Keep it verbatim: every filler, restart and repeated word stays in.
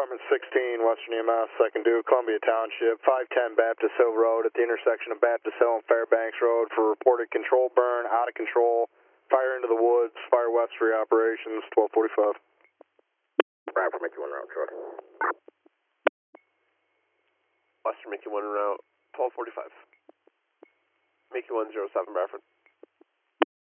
Department sixteen, Western E M S, second due, Columbia Township, five ten Baptist Hill Road at the intersection of Baptist Hill and Fairbanks Road for reported control burn, out of control, fire into the woods, fire west three operations, twelve forty-five. Bradford, Mickey one route, truck. Western Mickey one route, twelve forty-five. Mickey one zero seven, Bradford.